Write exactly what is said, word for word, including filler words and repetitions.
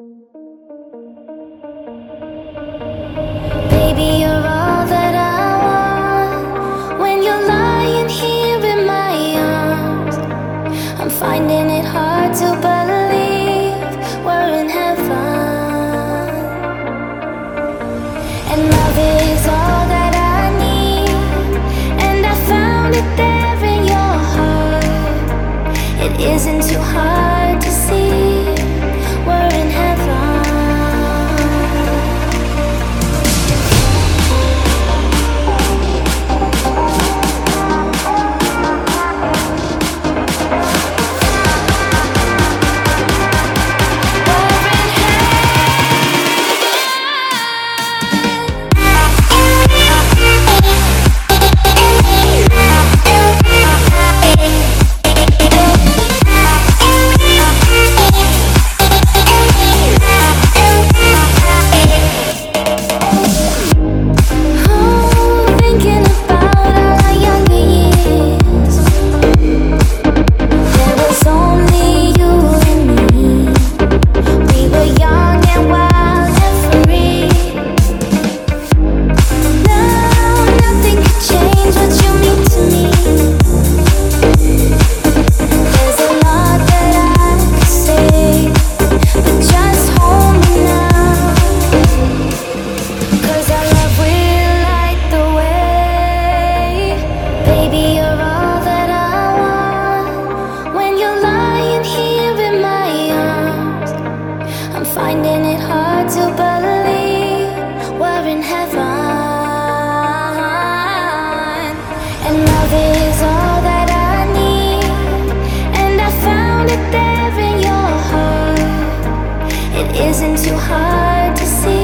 Baby, you're all that I want. When you're lying here in my arms, I'm finding it hard to believe we're in heaven. And love is all that I need, and I found it there in your heart. It isn't too hard to see we're in heaven. Finding it hard to believe we're in heaven. And love is all that I need, and I found it there in your heart. It isn't too hard to see